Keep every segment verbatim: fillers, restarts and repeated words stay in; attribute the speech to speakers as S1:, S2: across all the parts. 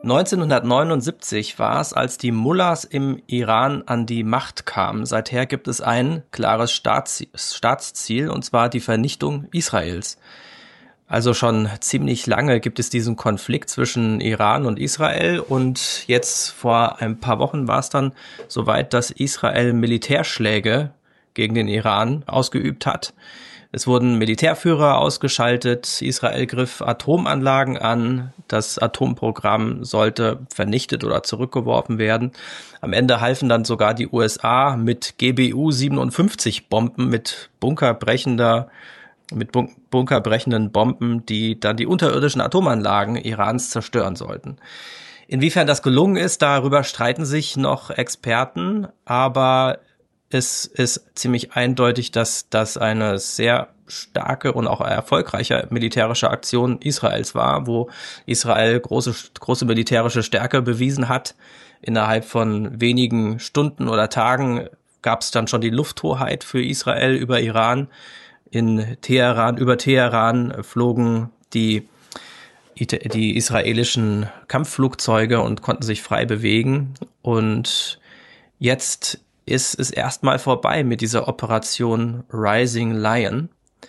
S1: neunzehnhundertneunundsiebzig war es, als die Mullahs im Iran an die Macht kamen. Seither gibt es ein klares Staatsziel, und zwar die Vernichtung Israels. Also schon ziemlich lange gibt es diesen Konflikt zwischen Iran und Israel, und jetzt vor ein paar Wochen war es dann soweit, dass Israel Militärschläge gegen den Iran ausgeübt hat. Es wurden Militärführer ausgeschaltet, Israel griff Atomanlagen an, das Atomprogramm sollte vernichtet oder zurückgeworfen werden. Am Ende halfen dann sogar die U S A mit G B U siebenundfünfzig Bomben, mit bunkerbrechender, mit bun- bunkerbrechenden Bomben, die dann die unterirdischen Atomanlagen Irans zerstören sollten. Inwiefern das gelungen ist, darüber streiten sich noch Experten, aber es ist ziemlich eindeutig, dass das eine sehr starke und auch erfolgreiche militärische Aktion Israels war, wo Israel große, große militärische Stärke bewiesen hat. Innerhalb von wenigen Stunden oder Tagen gab es dann schon die Lufthoheit für Israel über Iran. In Teheran, über Teheran flogen die, die israelischen Kampfflugzeuge und konnten sich frei bewegen. Und jetzt ist es erstmal vorbei mit dieser Operation Rising Lion.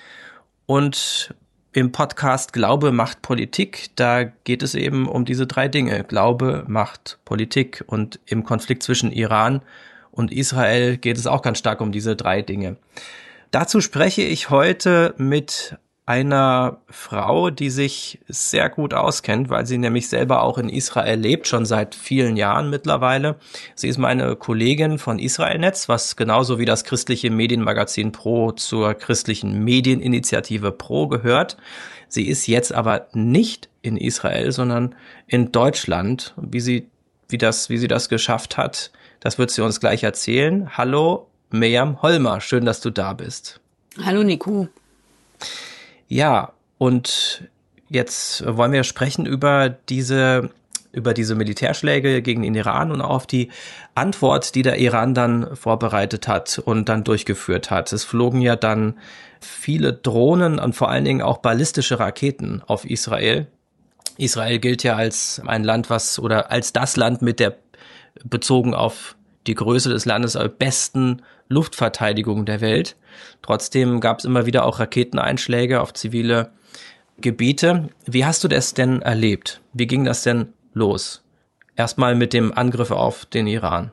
S1: Und im Podcast Glaube macht Politik, da geht es eben um diese drei Dinge. Glaube macht Politik. Und im Konflikt zwischen Iran und Israel geht es auch ganz stark um diese drei Dinge. Dazu spreche ich heute mit einer Frau, die sich sehr gut auskennt, weil sie nämlich selber auch in Israel lebt, schon seit vielen Jahren mittlerweile. Sie ist meine Kollegin von Israelnetz, was genauso wie das christliche Medienmagazin Pro zur christlichen Medieninitiative Pro gehört. Sie ist jetzt aber nicht in Israel, sondern in Deutschland. Wie sie, wie das, wie sie das geschafft hat, das wird sie uns gleich erzählen. Hallo, Miriam Hollmer, schön, dass du da bist.
S2: Hallo, Nico.
S1: Ja, und jetzt wollen wir sprechen über diese, über diese Militärschläge gegen den Iran und auf die Antwort, die der Iran dann vorbereitet hat und dann durchgeführt hat. Es flogen ja dann viele Drohnen und vor allen Dingen auch ballistische Raketen auf Israel. Israel gilt ja als ein Land, was, oder als das Land mit der, bezogen auf die Größe des Landes, besten Luftverteidigung der Welt. Trotzdem gab es immer wieder auch Raketeneinschläge auf zivile Gebiete. Wie hast du das denn erlebt? Wie ging das denn los? Erstmal mit dem Angriff auf den Iran.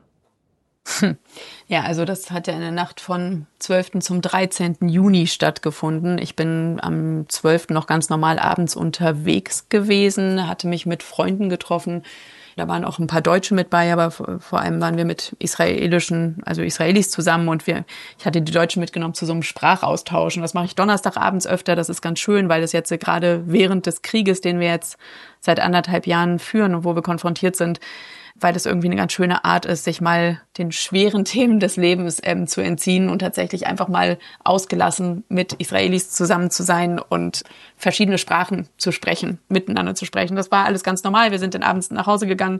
S2: Ja, also das hat ja in der Nacht von zwölften zum dreizehnten Juni stattgefunden. Ich bin am zwölften noch ganz normal abends unterwegs gewesen, hatte mich mit Freunden getroffen. Da waren auch ein paar Deutsche mit bei, aber vor allem waren wir mit israelischen, also Israelis zusammen, und wir, ich hatte die Deutschen mitgenommen zu so einem Sprachaustausch. Und das mache ich Donnerstagabends öfter. Das ist ganz schön, weil das jetzt gerade während des Krieges, den wir jetzt seit anderthalb Jahren führen und wo wir konfrontiert sind, weil das irgendwie eine ganz schöne Art ist, sich mal den schweren Themen des Lebens ähm, zu entziehen und tatsächlich einfach mal ausgelassen mit Israelis zusammen zu sein und verschiedene Sprachen zu sprechen, miteinander zu sprechen. Das war alles ganz normal. Wir sind dann abends nach Hause gegangen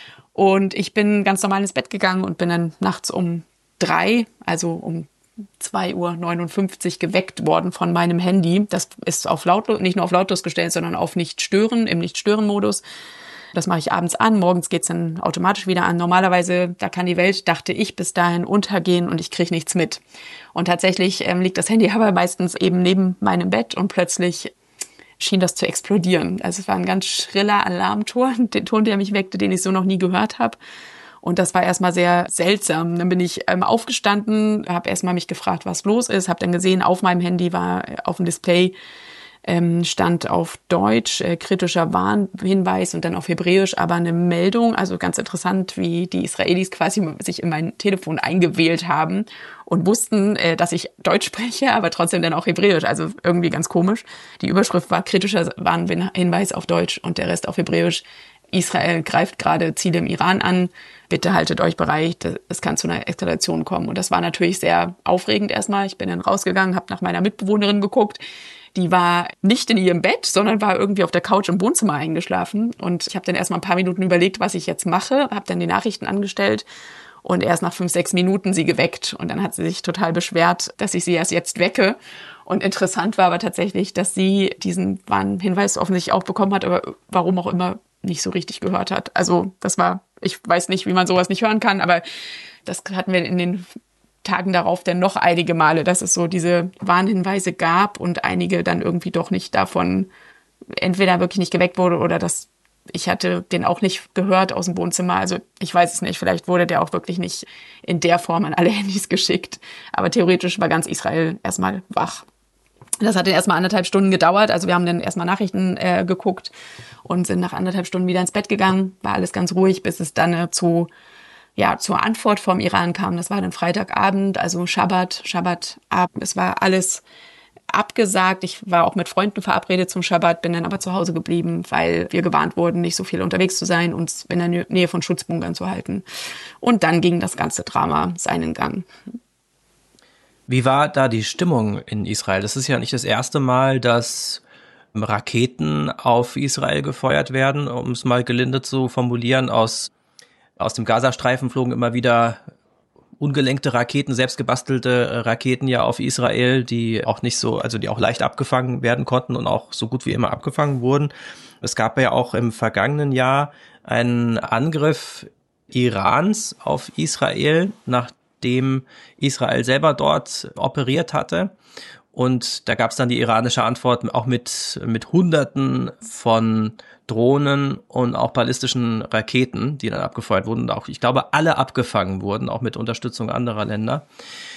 S2: und ich bin ganz normal ins Bett gegangen und bin dann nachts um drei, also um zwei Uhr neunundfünfzig geweckt worden von meinem Handy. Das ist auf lautlos, nicht nur auf lautlos gestellt, sondern auf Nicht-Stören, im Nicht-Stören-Modus. Das mache ich abends an, morgens geht's dann automatisch wieder an. Normalerweise, da kann die Welt, dachte ich, bis dahin untergehen und ich kriege nichts mit. Und tatsächlich ähm, liegt das Handy aber meistens eben neben meinem Bett und plötzlich schien das zu explodieren. Also es war ein ganz schriller Alarmton, der Ton, der mich weckte, den ich so noch nie gehört habe. Und das war erstmal sehr seltsam. Dann bin ich ähm, aufgestanden, habe erstmal mich gefragt, was los ist, habe dann gesehen, auf meinem Handy war auf dem Display Ähm, stand auf Deutsch äh, kritischer Warnhinweis und dann auf Hebräisch aber eine Meldung. Also ganz interessant, wie die Israelis quasi sich in mein Telefon eingewählt haben und wussten, äh, dass ich Deutsch spreche, aber trotzdem dann auch Hebräisch. Also irgendwie ganz komisch. Die Überschrift war kritischer Warnhinweis auf Deutsch und der Rest auf Hebräisch. Israel greift gerade Ziele im Iran an. Bitte haltet euch bereit, es kann zu einer Eskalation kommen. Und das war natürlich sehr aufregend erstmal. Ich bin dann rausgegangen, habe nach meiner Mitbewohnerin geguckt. Die war nicht in ihrem Bett, sondern war irgendwie auf der Couch im Wohnzimmer eingeschlafen. Und ich habe dann erst mal ein paar Minuten überlegt, was ich jetzt mache, habe dann die Nachrichten angestellt und erst nach fünf, sechs Minuten sie geweckt. Und dann hat sie sich total beschwert, dass ich sie erst jetzt wecke. Und interessant war aber tatsächlich, dass sie diesen Warnhinweis offensichtlich auch bekommen hat, aber warum auch immer nicht so richtig gehört hat. Also das war, ich weiß nicht, wie man sowas nicht hören kann, aber das hatten wir in den Tagen darauf dann noch einige Male, dass es so diese Warnhinweise gab und einige dann irgendwie doch nicht davon entweder wirklich nicht geweckt wurde oder dass ich hatte den auch nicht gehört aus dem Wohnzimmer. Also ich weiß es nicht, vielleicht wurde der auch wirklich nicht in der Form an alle Handys geschickt. Aber theoretisch war ganz Israel erstmal wach. Das hat dann erstmal anderthalb Stunden gedauert. Also wir haben dann erstmal Nachrichten äh, geguckt und sind nach anderthalb Stunden wieder ins Bett gegangen. War alles ganz ruhig, bis es dann äh, zu, ja, zur Antwort vom Iran kam. Das war dann Freitagabend, also Schabbat, Schabbatabend. Es war alles abgesagt. Ich war auch mit Freunden verabredet zum Schabbat, bin dann aber zu Hause geblieben, weil wir gewarnt wurden, nicht so viel unterwegs zu sein, uns in der Nähe von Schutzbunkern zu halten. Und dann ging das ganze Drama seinen Gang.
S1: Wie war da die Stimmung in Israel? Das ist ja nicht das erste Mal, dass Raketen auf Israel gefeuert werden, um es mal gelinde zu formulieren. Aus, aus dem Gazastreifen flogen immer wieder ungelenkte Raketen, selbstgebastelte Raketen ja auf Israel, die auch nicht so, also die auch leicht abgefangen werden konnten und auch so gut wie immer abgefangen wurden. Es gab ja auch im vergangenen Jahr einen Angriff Irans auf Israel, nachdem Israel selber dort operiert hatte. Und da gab es dann die iranische Antwort auch mit, mit Hunderten von Drohnen und auch ballistischen Raketen, die dann abgefeuert wurden und auch, ich glaube, alle abgefangen wurden, auch mit Unterstützung anderer Länder.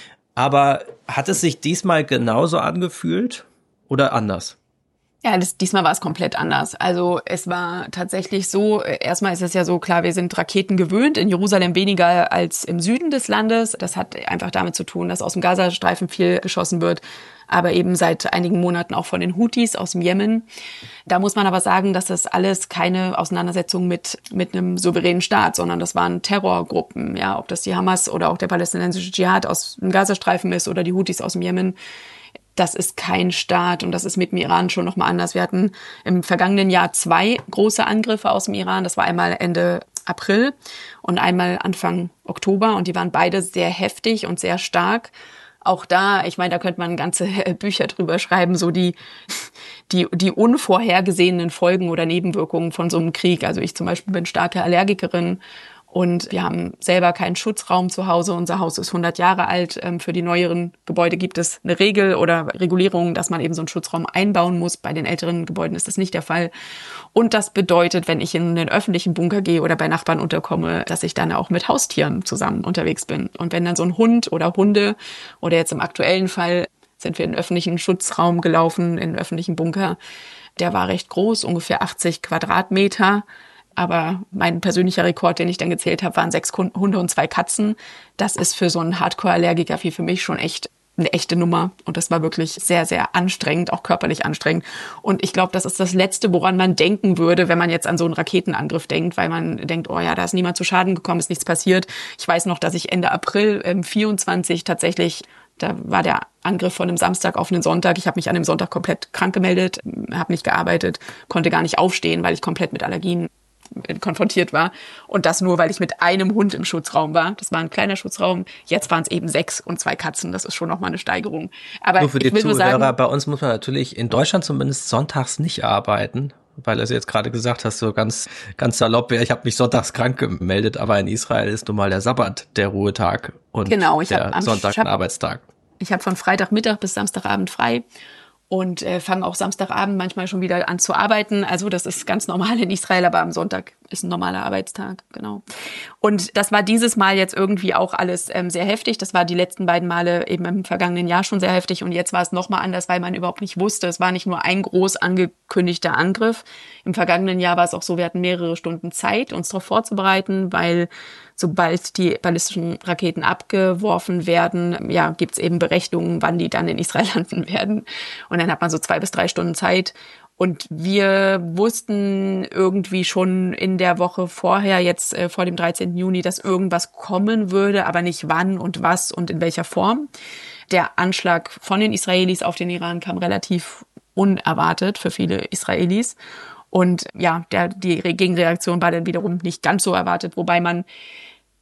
S1: Aber hat es sich diesmal genauso angefühlt oder anders?
S2: Ja, das, diesmal war es komplett anders. Also es war tatsächlich so, erstmal ist es ja so, klar, wir sind Raketen gewöhnt, in Jerusalem weniger als im Süden des Landes. Das hat einfach damit zu tun, dass aus dem Gazastreifen viel geschossen wird, aber eben seit einigen Monaten auch von den Houthis aus dem Jemen. Da muss man aber sagen, dass das alles keine Auseinandersetzung mit mit einem souveränen Staat, sondern das waren Terrorgruppen, ja, ob das die Hamas oder auch der palästinensische Dschihad aus dem Gazastreifen ist oder die Houthis aus dem Jemen. Das ist kein Staat und das ist mit dem Iran schon nochmal anders. Wir hatten im vergangenen Jahr zwei große Angriffe aus dem Iran. Das war einmal Ende April und einmal Anfang Oktober und die waren beide sehr heftig und sehr stark. Auch da, ich meine, da könnte man ganze Bücher drüber schreiben, so die, die, die unvorhergesehenen Folgen oder Nebenwirkungen von so einem Krieg. Also ich zum Beispiel bin starke Allergikerin und wir haben selber keinen Schutzraum zu Hause. Unser Haus ist hundert Jahre alt. Für die neueren Gebäude gibt es eine Regel oder Regulierung, dass man eben so einen Schutzraum einbauen muss. Bei den älteren Gebäuden ist das nicht der Fall. Und das bedeutet, wenn ich in einen öffentlichen Bunker gehe oder bei Nachbarn unterkomme, dass ich dann auch mit Haustieren zusammen unterwegs bin. Und wenn dann so ein Hund oder Hunde oder jetzt im aktuellen Fall sind wir in einen öffentlichen Schutzraum gelaufen, in einen öffentlichen Bunker, der war recht groß, ungefähr achtzig Quadratmeter. Aber mein persönlicher Rekord, den ich dann gezählt habe, waren sechs Hunde und zwei Katzen. Das ist für so einen Hardcore-Allergiker wie für mich schon echt eine echte Nummer. Und das war wirklich sehr, sehr anstrengend, auch körperlich anstrengend. Und ich glaube, das ist das Letzte, woran man denken würde, wenn man jetzt an so einen Raketenangriff denkt, weil man denkt, oh ja, da ist niemand zu Schaden gekommen, ist nichts passiert. Ich weiß noch, dass ich Ende April ähm, vierundzwanzig tatsächlich, da war der Angriff von einem Samstag auf einen Sonntag. Ich habe mich an dem Sonntag komplett krank gemeldet, habe nicht gearbeitet, konnte gar nicht aufstehen, weil ich komplett mit Allergien konfrontiert war. Und das nur, weil ich mit einem Hund im Schutzraum war. Das war ein kleiner Schutzraum. Jetzt waren es eben sechs und zwei Katzen. Das ist schon nochmal eine Steigerung. Aber
S1: nur für die
S2: ich will
S1: Zuhörer,
S2: nur sagen,
S1: bei uns muss man natürlich in Deutschland zumindest sonntags nicht arbeiten, weil du jetzt gerade gesagt hast, so ganz ganz salopp, ich habe mich sonntags krank gemeldet, aber in Israel ist nun mal der Sabbat der Ruhetag und
S2: genau, ich
S1: der
S2: hab,
S1: Sonntag
S2: ich hab,
S1: ein Arbeitstag.
S2: Ich habe von Freitagmittag bis Samstagabend frei. Und äh, fange auch Samstagabend manchmal schon wieder an zu arbeiten. Also das ist ganz normal in Israel, aber am Sonntag ist ein normaler Arbeitstag, genau. Und das war dieses Mal jetzt irgendwie auch alles ähm, sehr heftig. Das war die letzten beiden Male eben im vergangenen Jahr schon sehr heftig. Und jetzt war es nochmal anders, weil man überhaupt nicht wusste. Es war nicht nur ein groß angekündigter Angriff. Im vergangenen Jahr war es auch so, wir hatten mehrere Stunden Zeit, uns darauf vorzubereiten, weil sobald die ballistischen Raketen abgeworfen werden, ja, gibt's eben Berechnungen, wann die dann in Israel landen werden. Und dann hat man so zwei bis drei Stunden Zeit. Und wir wussten irgendwie schon in der Woche vorher, jetzt äh, vor dem dreizehnten Juni, dass irgendwas kommen würde, aber nicht wann und was und in welcher Form. Der Anschlag von den Israelis auf den Iran kam relativ unerwartet für viele Israelis. Und ja, der, die Gegenreaktion war dann wiederum nicht ganz so erwartet, wobei man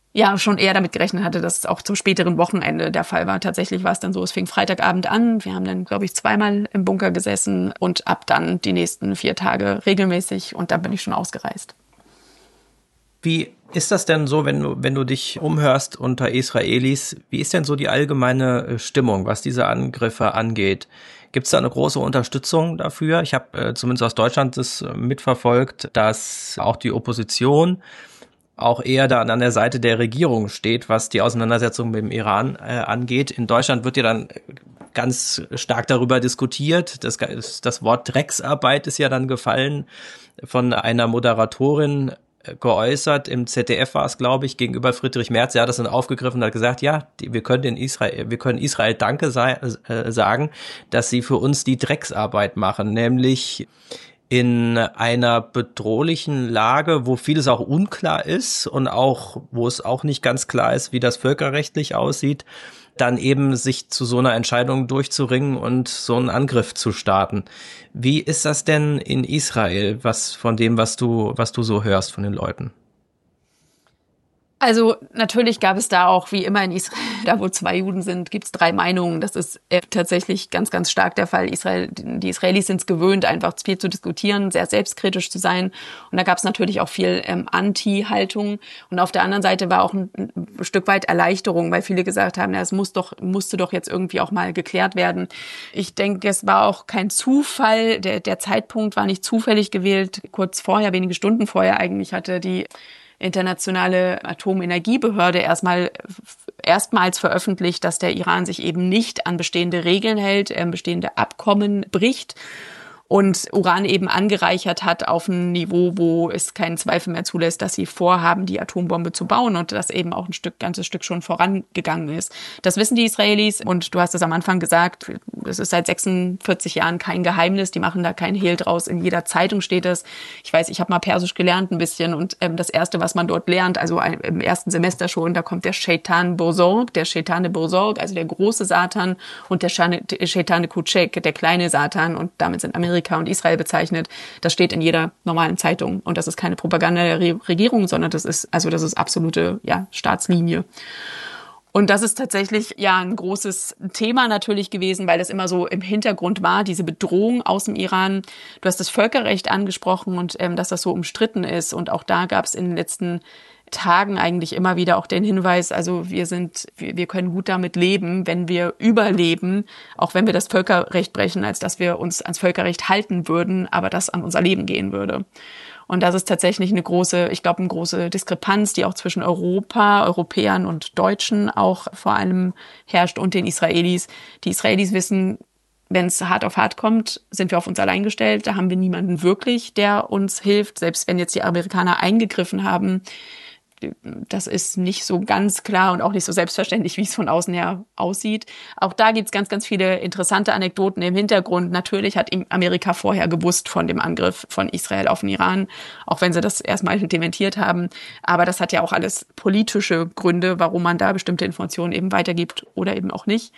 S2: ja schon eher damit gerechnet hatte, dass es auch zum späteren Wochenende der Fall war. Tatsächlich war es dann so, es fing Freitagabend an. Wir haben dann, glaube ich, zweimal im Bunker gesessen und ab dann die nächsten vier Tage regelmäßig und dann bin ich schon ausgereist.
S1: Wie ist das denn so, wenn du, wenn du dich umhörst unter Israelis? Wie ist denn so die allgemeine Stimmung, was diese Angriffe angeht? Gibt es da eine große Unterstützung dafür? Ich habe äh, zumindest aus Deutschland das mitverfolgt, dass auch die Opposition auch eher da an der Seite der Regierung steht, was die Auseinandersetzung mit dem Iran äh, angeht. In Deutschland wird ja dann ganz stark darüber diskutiert. Das, das Wort Drecksarbeit ist ja dann gefallen von einer Moderatorin geäußert. Im Z D F war es, glaube ich, gegenüber Friedrich Merz. Er hat das dann aufgegriffen und hat gesagt, ja, die, wir können in Israel, wir können Israel Danke sei, äh, sagen, dass sie für uns die Drecksarbeit machen, nämlich in einer bedrohlichen Lage, wo vieles auch unklar ist und auch, wo es auch nicht ganz klar ist, wie das völkerrechtlich aussieht, dann eben sich zu so einer Entscheidung durchzuringen und so einen Angriff zu starten. Wie ist das denn in Israel, was von dem, was du, was du so hörst von den Leuten?
S2: Also natürlich gab es da auch, wie immer in Israel, da wo zwei Juden sind, gibt es drei Meinungen. Das ist äh, tatsächlich ganz, ganz stark der Fall. Israel, die Israelis sind es gewöhnt, einfach viel zu diskutieren, sehr selbstkritisch zu sein. Und da gab es natürlich auch viel ähm, Anti-Haltung. Und auf der anderen Seite war auch ein, ein Stück weit Erleichterung, weil viele gesagt haben, ja, es muss doch, musste doch jetzt irgendwie auch mal geklärt werden. Ich denke, es war auch kein Zufall. Der, der Zeitpunkt war nicht zufällig gewählt. Kurz vorher, wenige Stunden vorher eigentlich, hatte die Internationale Atomenergiebehörde erstmal erstmals veröffentlicht, dass der Iran sich eben nicht an bestehende Regeln hält, äh, bestehende Abkommen bricht und Uran eben angereichert hat auf ein Niveau, wo es keinen Zweifel mehr zulässt, dass sie vorhaben, die Atombombe zu bauen und das eben auch ein Stück, ganzes Stück schon vorangegangen ist. Das wissen die Israelis und du hast es am Anfang gesagt, es ist seit sechsundvierzig Jahren kein Geheimnis, die machen da keinen Hehl draus, in jeder Zeitung steht es. Ich weiß, ich habe mal Persisch gelernt ein bisschen und ähm, das Erste, was man dort lernt, also im ersten Semester schon, da kommt der Shaitan Bozorg, der Shaitane Bozorg, also der große Satan und der Shaitane Kutschek, der kleine Satan und damit sind Amerikaner und Israel bezeichnet. Das steht in jeder normalen Zeitung. Und das ist keine Propaganda der Re- Regierung, sondern das ist, also das ist absolute, ja, Staatslinie. Und das ist tatsächlich, ja, ein großes Thema natürlich gewesen, weil das immer so im Hintergrund war, diese Bedrohung aus dem Iran. Du hast das Völkerrecht angesprochen und ähm, dass das so umstritten ist. Und auch da gab es in den letzten Tagen eigentlich immer wieder auch den Hinweis, also wir sind, wir, wir können gut damit leben, wenn wir überleben, auch wenn wir das Völkerrecht brechen, als dass wir uns ans Völkerrecht halten würden, aber das an unser Leben gehen würde. Und das ist tatsächlich eine große, ich glaube, eine große Diskrepanz, die auch zwischen Europa, Europäern und Deutschen auch vor allem herrscht und den Israelis. Die Israelis wissen, wenn es hart auf hart kommt, sind wir auf uns allein gestellt. Da haben wir niemanden wirklich, der uns hilft. Selbst wenn jetzt die Amerikaner eingegriffen haben, das ist nicht so ganz klar und auch nicht so selbstverständlich, wie es von außen her aussieht. Auch da gibt's ganz, ganz viele interessante Anekdoten im Hintergrund. Natürlich hat Amerika vorher gewusst von dem Angriff von Israel auf den Iran, auch wenn sie das erstmal dementiert haben. Aber das hat ja auch alles politische Gründe, warum man da bestimmte Informationen eben weitergibt oder eben auch nicht.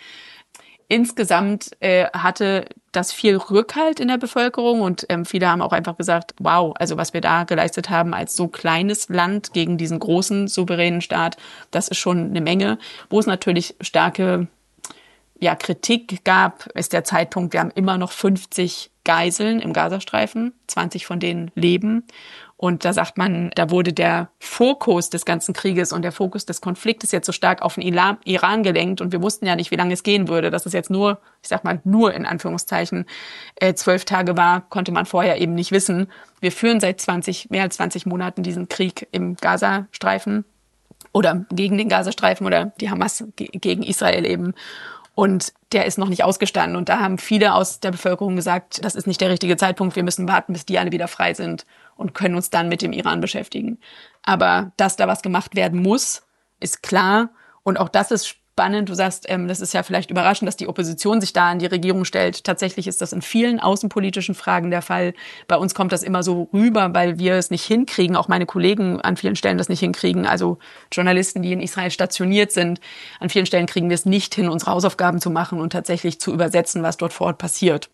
S2: Insgesamt äh, hatte das viel Rückhalt in der Bevölkerung und ähm, viele haben auch einfach gesagt, wow, also was wir da geleistet haben als so kleines Land gegen diesen großen souveränen Staat, das ist schon eine Menge. Wo es natürlich starke ja, Kritik gab, ist der Zeitpunkt, wir haben immer noch fünfzig Geiseln im Gazastreifen, zwanzig von denen leben. Und da sagt man, da wurde der Fokus des ganzen Krieges und der Fokus des Konfliktes jetzt so stark auf den Iran gelenkt. Und wir wussten ja nicht, wie lange es gehen würde. Dass es jetzt nur, ich sag mal, nur in Anführungszeichen äh, zwölf Tage war, konnte man vorher eben nicht wissen. Wir führen seit zwanzig, mehr als zwanzig Monaten diesen Krieg im Gazastreifen oder gegen den Gazastreifen oder die Hamas ge- gegen Israel eben. Und der ist noch nicht ausgestanden. Und da haben viele aus der Bevölkerung gesagt, das ist nicht der richtige Zeitpunkt. Wir müssen warten, bis die alle wieder frei sind und können uns dann mit dem Iran beschäftigen. Aber dass da was gemacht werden muss, ist klar. Und auch das ist spannend. Du sagst, ähm, das ist ja vielleicht überraschend, dass die Opposition sich da an die Regierung stellt. Tatsächlich ist das in vielen außenpolitischen Fragen der Fall. Bei uns kommt das immer so rüber, weil wir es nicht hinkriegen, auch meine Kollegen an vielen Stellen das nicht hinkriegen. Also Journalisten, die in Israel stationiert sind, an vielen Stellen kriegen wir es nicht hin, unsere Hausaufgaben zu machen und tatsächlich zu übersetzen, was dort vor Ort passiert.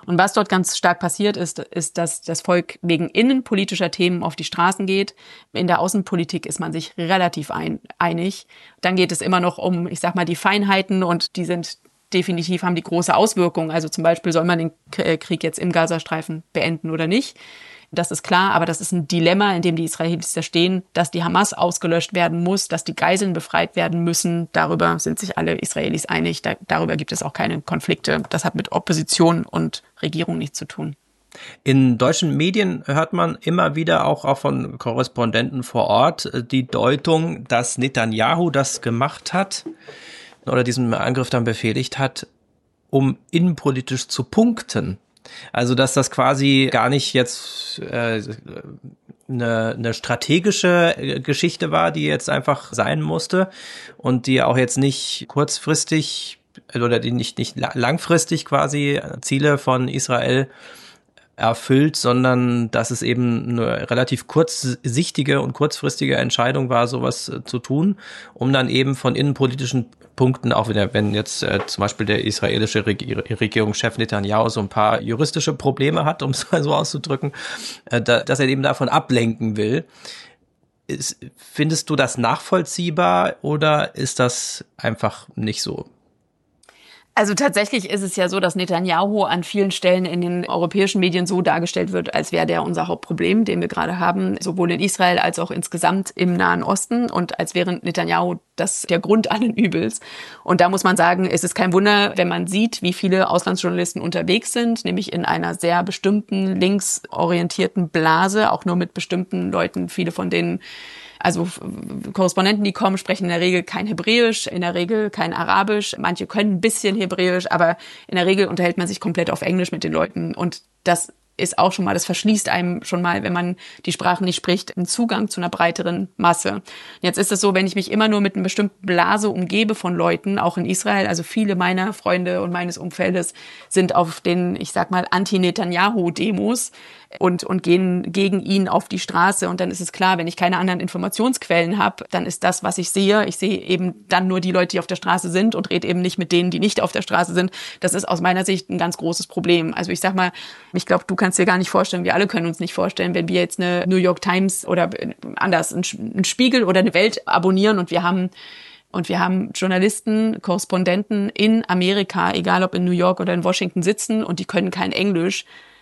S2: Und was dort ganz stark passiert ist, ist, dass das Volk wegen innenpolitischer Themen auf die Straßen geht. In der Außenpolitik ist man sich relativ ein, einig. Dann geht es immer noch um, ich sag mal, die Feinheiten, und die sind definitiv, haben die große Auswirkungen. Also zum Beispiel, soll man den Krieg jetzt im Gazastreifen beenden oder nicht? Das ist klar, aber das ist ein Dilemma, in dem die Israelis da stehen, dass die Hamas ausgelöscht werden muss, dass die Geiseln befreit werden müssen. Darüber sind sich alle Israelis einig. Da, darüber gibt es auch keine Konflikte. Das hat mit Opposition und Regierung nichts zu tun.
S1: In deutschen Medien hört man immer wieder auch, auch von Korrespondenten vor Ort die Deutung, dass Netanyahu das gemacht hat oder diesen Angriff dann befehligt hat, um innenpolitisch zu punkten. Also, dass das quasi gar nicht jetzt äh, eine, eine strategische Geschichte war, die jetzt einfach sein musste und die auch jetzt nicht kurzfristig oder die nicht, nicht langfristig quasi Ziele von Israel erfüllt, sondern dass es eben eine relativ kurzsichtige und kurzfristige Entscheidung war, sowas äh, zu tun, um dann eben von innenpolitischen Punkten, auch wieder, wenn jetzt äh, zum Beispiel der israelische Reg- Regierungschef Netanyahu so ein paar juristische Probleme hat, um es mal so auszudrücken, äh, da, dass er eben davon ablenken will. Ist, findest du das nachvollziehbar oder ist das einfach nicht so?
S2: Also tatsächlich ist es ja so, dass Netanyahu an vielen Stellen in den europäischen Medien so dargestellt wird, als wäre der unser Hauptproblem, den wir gerade haben, sowohl in Israel als auch insgesamt im Nahen Osten, und als wäre Netanyahu das der Grund allen Übels. Und da muss man sagen, es ist kein Wunder, wenn man sieht, wie viele Auslandsjournalisten unterwegs sind, nämlich in einer sehr bestimmten linksorientierten Blase, auch nur mit bestimmten Leuten, viele von denen, also Korrespondenten, die kommen, sprechen in der Regel kein Hebräisch, in der Regel kein Arabisch. Manche können ein bisschen Hebräisch, aber in der Regel unterhält man sich komplett auf Englisch mit den Leuten. Und das ist auch schon mal, das verschließt einem schon mal, wenn man die Sprachen nicht spricht, einen Zugang zu einer breiteren Masse. Jetzt ist es so, wenn ich mich immer nur mit einer bestimmten Blase umgebe von Leuten, auch in Israel, also viele meiner Freunde und meines Umfeldes sind auf den, ich sag mal, Anti-Netanyahu-Demos und und gehen gegen ihn auf die Straße. Und dann ist es klar, wenn ich keine anderen Informationsquellen habe, dann ist das, was ich sehe, ich sehe eben dann nur die Leute, die auf der Straße sind, und rede eben nicht mit denen, die nicht auf der Straße sind. Das ist aus meiner Sicht ein ganz großes Problem. Also ich sag mal, ich glaube, du kannst dir gar nicht vorstellen, wir alle können uns nicht vorstellen, wenn wir jetzt eine New York Times oder anders, einen Spiegel oder eine Welt abonnieren, und wir haben Und wir haben Journalisten, Korrespondenten in Amerika, egal ob in New York oder in Washington, sitzen, und die können kein Englisch.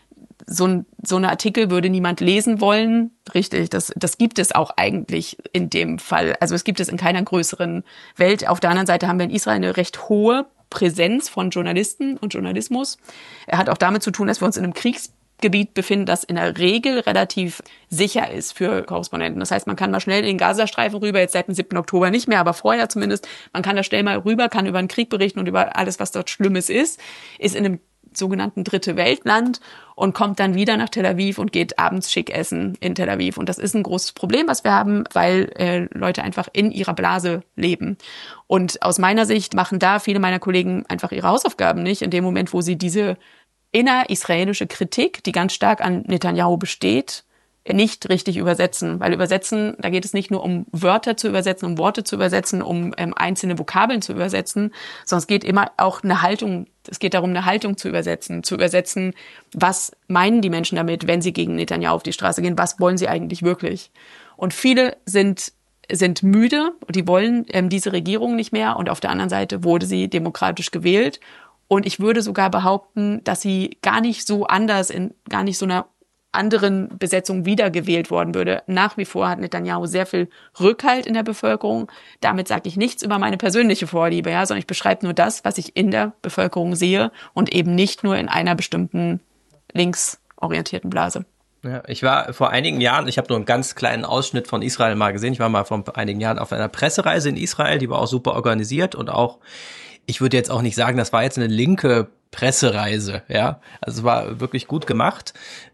S2: So ein so eine Artikel würde niemand lesen wollen. Richtig, das das gibt es auch eigentlich in dem Fall. Also es gibt es in keiner größeren Welt. Auf der anderen Seite haben wir in Israel eine recht hohe Präsenz von Journalisten und Journalismus. Er hat auch damit zu tun, dass wir uns in einem Kriegsgebiet befinden, das in der Regel relativ sicher ist für Korrespondenten. Das heißt, man kann mal schnell in den Gazastreifen rüber, jetzt seit dem siebten Oktober nicht mehr, aber vorher zumindest. Man kann da schnell mal rüber, kann über den Krieg berichten und über alles, was dort Schlimmes ist, ist in einem sogenannten Dritte Weltland und kommt dann wieder nach Tel Aviv und geht abends schick essen in Tel Aviv. Und das ist ein großes Problem, was wir haben, weil äh, Leute einfach in ihrer Blase leben. Und aus meiner Sicht machen da viele meiner Kollegen einfach ihre Hausaufgaben nicht, in dem Moment, wo sie diese innerisraelische Kritik, die ganz stark an Netanyahu besteht, nicht richtig übersetzen. Weil übersetzen, da geht es nicht nur um Wörter zu übersetzen, um Worte zu übersetzen, um ähm, einzelne Vokabeln zu übersetzen, sondern es geht immer auch eine Haltung, es geht darum, eine Haltung zu übersetzen, zu übersetzen, was meinen die Menschen damit, wenn sie gegen Netanyahu auf die Straße gehen, was wollen sie eigentlich wirklich? Und viele sind sind müde und die wollen ähm, diese Regierung nicht mehr, und auf der anderen Seite wurde sie demokratisch gewählt, und ich würde sogar behaupten, dass sie gar nicht so anders, in gar nicht so einer anderen Besetzung wiedergewählt worden würde. Nach wie vor hat Netanyahu sehr viel Rückhalt in der Bevölkerung. Damit sage ich nichts über meine persönliche Vorliebe, ja, sondern ich beschreibe nur das, was ich in der Bevölkerung sehe, und eben nicht nur in einer bestimmten linksorientierten Blase.
S1: Ja, ich war vor einigen Jahren, ich habe nur einen ganz kleinen Ausschnitt von Israel mal gesehen, ich war mal vor einigen Jahren auf einer Pressereise in Israel, die war auch super organisiert und auch, ich würde jetzt auch nicht sagen, das war jetzt eine linke Pressereise, ja, also es war wirklich gut gemacht.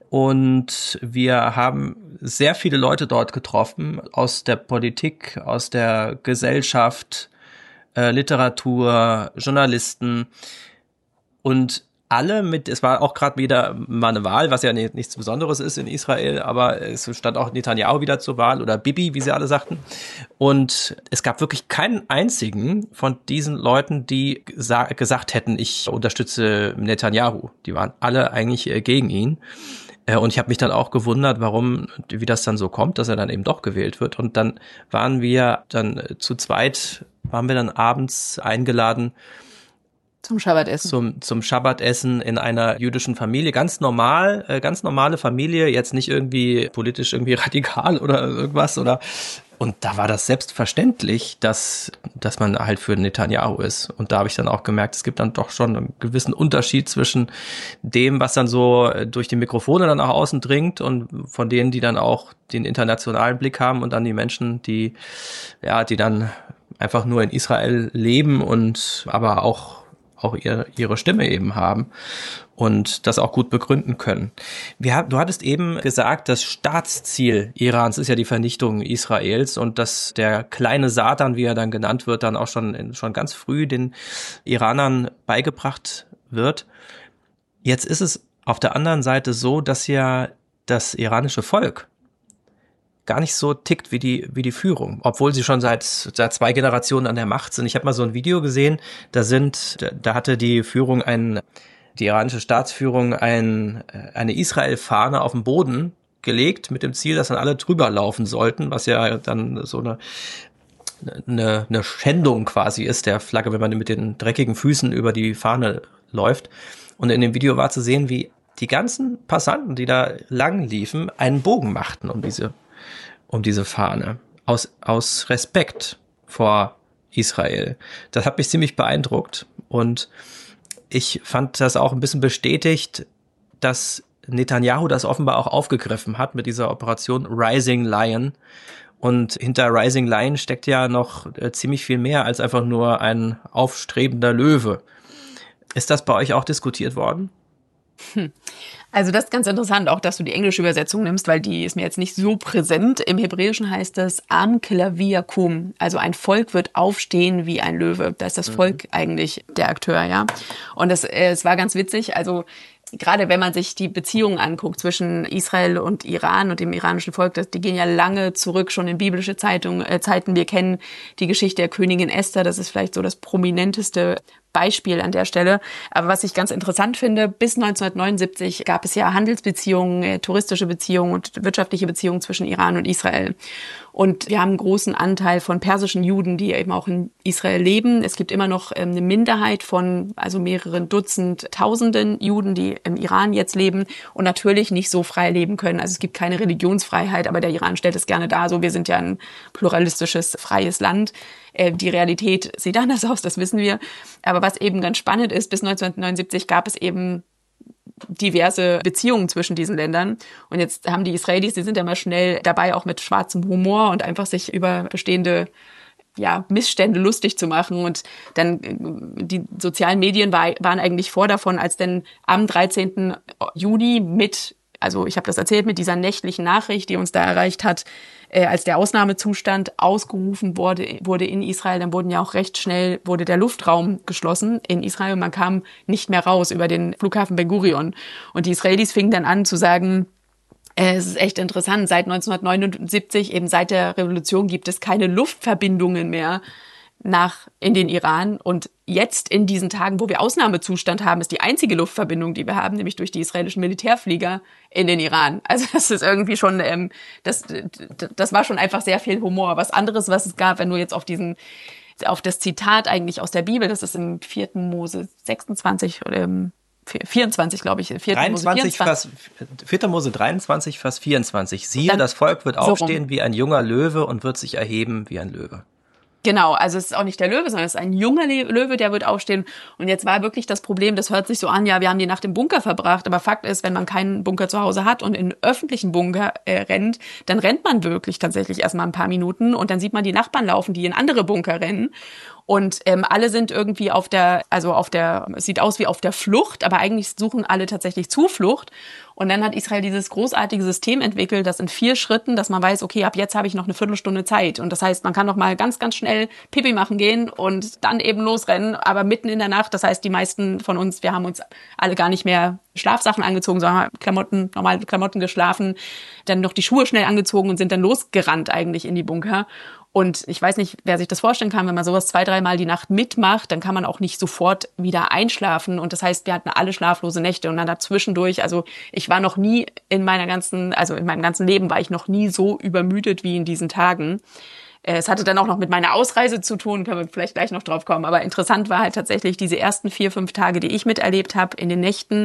S1: Und wir haben sehr viele Leute dort getroffen, aus der Politik, aus der Gesellschaft, äh, Literatur, Journalisten. Und alle mit, es war auch gerade wieder mal eine Wahl, was ja nichts Besonderes ist in Israel, aber es stand auch Netanyahu wieder zur Wahl oder Bibi, wie sie alle sagten. Und es gab wirklich keinen einzigen von diesen Leuten, die gesa- gesagt hätten, ich unterstütze Netanyahu. Die waren alle eigentlich gegen ihn. Und ich habe mich dann auch gewundert, warum, wie das dann so kommt, dass er dann eben doch gewählt wird. Und dann waren wir dann zu zweit, waren wir dann abends eingeladen,
S2: Zum Schabbatessen.
S1: Zum, zum Schabbatessen in einer jüdischen Familie. Ganz normal, äh, ganz normale Familie, jetzt nicht irgendwie politisch irgendwie radikal oder irgendwas oder. Und da war das selbstverständlich, dass, dass man halt für Netanyahu ist. Und da habe ich dann auch gemerkt, es gibt dann doch schon einen gewissen Unterschied zwischen dem, was dann so durch die Mikrofone dann nach außen dringt und von denen, die dann auch den internationalen Blick haben und dann die Menschen, die, ja, die dann einfach nur in Israel leben und aber auch auch ihre, ihre Stimme eben haben und das auch gut begründen können. Wir, du hattest eben gesagt, das Staatsziel Irans ist ja die Vernichtung Israels und dass der kleine Satan, wie er dann genannt wird, dann auch schon, schon ganz früh den Iranern beigebracht wird. Jetzt ist es auf der anderen Seite so, dass ja das iranische Volk gar nicht so tickt wie die wie die Führung, obwohl sie schon seit seit zwei Generationen an der Macht sind. Ich habe mal so ein Video gesehen, da sind da, da hatte die Führung ein die iranische Staatsführung ein eine Israel-Fahne auf den Boden gelegt mit dem Ziel, dass dann alle drüber laufen sollten, was ja dann so eine eine, eine Schändung quasi ist der Flagge, wenn man mit den dreckigen Füßen über die Fahne läuft. Und in dem Video war zu sehen, wie die ganzen Passanten, die da lang liefen, einen Bogen machten um diese um diese Fahne, aus, aus Respekt vor Israel. Das hat mich ziemlich beeindruckt und ich fand das auch ein bisschen bestätigt, dass Netanyahu das offenbar auch aufgegriffen hat mit dieser Operation Rising Lion. Und hinter Rising Lion steckt ja noch äh, ziemlich viel mehr als einfach nur ein aufstrebender Löwe. Ist das bei euch auch diskutiert worden?
S2: Hm. Also das ist ganz interessant, auch dass du die englische Übersetzung nimmst, weil die ist mir jetzt nicht so präsent. Im Hebräischen heißt es Am Kelavi Yakum, also ein Volk wird aufstehen wie ein Löwe. Da ist das Volk eigentlich der Akteur, ja. Und das, äh, es war ganz witzig, also gerade wenn man sich die Beziehungen anguckt zwischen Israel und Iran und dem iranischen Volk, das, die gehen ja lange zurück, schon in biblische Zeitung, äh, Zeiten. Wir kennen die Geschichte der Königin Esther, das ist vielleicht so das prominenteste Beispiel an der Stelle. Aber was ich ganz interessant finde, bis neunzehnhundertneunundsiebzig gab es ja Handelsbeziehungen, äh, touristische Beziehungen und wirtschaftliche Beziehungen zwischen Iran und Israel. Und wir haben einen großen Anteil von persischen Juden, die eben auch in Israel leben. Es gibt immer noch ähm, eine Minderheit von also mehreren Dutzend, Tausenden Juden, die im Iran jetzt leben und natürlich nicht so frei leben können. Also es gibt keine Religionsfreiheit, aber der Iran stellt es gerne dar. So, wir sind ja ein pluralistisches, freies Land. Äh, die Realität sieht anders aus, das wissen wir. Aber was eben ganz spannend ist, bis neunzehnhundertneunundsiebzig gab es eben diverse Beziehungen zwischen diesen Ländern. Und jetzt haben die Israelis, die sind ja mal schnell dabei, auch mit schwarzem Humor und einfach sich über bestehende ja, Missstände lustig zu machen. Und dann die sozialen Medien war, waren eigentlich vor davon, als denn am dreizehnten Juni mit, also ich habe das erzählt, mit dieser nächtlichen Nachricht, die uns da erreicht hat, äh, als der Ausnahmezustand ausgerufen wurde, wurde in Israel, dann wurden ja auch recht schnell, wurde der Luftraum geschlossen in Israel und man kam nicht mehr raus über den Flughafen Ben Gurion. Und die Israelis fingen dann an zu sagen, es ist echt interessant, seit neunzehnhundertneunundsiebzig, eben seit der Revolution, gibt es keine Luftverbindungen mehr nach in den Iran. Und jetzt in diesen Tagen, wo wir Ausnahmezustand haben, ist die einzige Luftverbindung, die wir haben, nämlich durch die israelischen Militärflieger in den Iran. Also das ist irgendwie schon, ähm, das, das war schon einfach sehr viel Humor. Was anderes, was es gab, wenn du jetzt auf diesen, auf das Zitat eigentlich aus der Bibel, das ist im vierten Mose sechsundzwanzig oder im vierundzwanzig, glaube ich.
S1: dreiundzwanzig, Vers, vierter Mose dreiundzwanzig, Vers vierundzwanzig. Siehe, dann, das Volk wird aufstehen so wie ein junger Löwe und wird sich erheben wie ein Löwe.
S2: Genau, also es ist auch nicht der Löwe, sondern es ist ein junger Löwe, der wird aufstehen. Und jetzt war wirklich das Problem, das hört sich so an, ja, wir haben die Nacht im Bunker verbracht, aber Fakt ist, wenn man keinen Bunker zu Hause hat und in öffentlichen Bunker äh, rennt, dann rennt man wirklich tatsächlich erstmal ein paar Minuten und dann sieht man die Nachbarn laufen, die in andere Bunker rennen. Und ähm, alle sind irgendwie auf der, also auf der, es sieht aus wie auf der Flucht, aber eigentlich suchen alle tatsächlich Zuflucht. Und dann hat Israel dieses großartige System entwickelt, das in vier Schritten, dass man weiß, okay, ab jetzt habe ich noch eine Viertelstunde Zeit. Und das heißt, man kann noch mal ganz, ganz schnell Pipi machen gehen und dann eben losrennen, aber mitten in der Nacht. Das heißt, die meisten von uns, wir haben uns alle gar nicht mehr Schlafsachen angezogen, sondern Klamotten, normale Klamotten geschlafen, dann noch die Schuhe schnell angezogen und sind dann losgerannt eigentlich in die Bunker. Und ich weiß nicht, wer sich das vorstellen kann, wenn man sowas zwei, dreimal die Nacht mitmacht, dann kann man auch nicht sofort wieder einschlafen. Und das heißt, wir hatten alle schlaflose Nächte und dann dazwischendurch, also ich war noch nie in meiner ganzen, also in meinem ganzen Leben war ich noch nie so übermüdet wie in diesen Tagen. Es hatte dann auch noch mit meiner Ausreise zu tun, können wir vielleicht gleich noch drauf kommen. Aber interessant war halt tatsächlich diese ersten vier, fünf Tage, die ich miterlebt habe in den Nächten.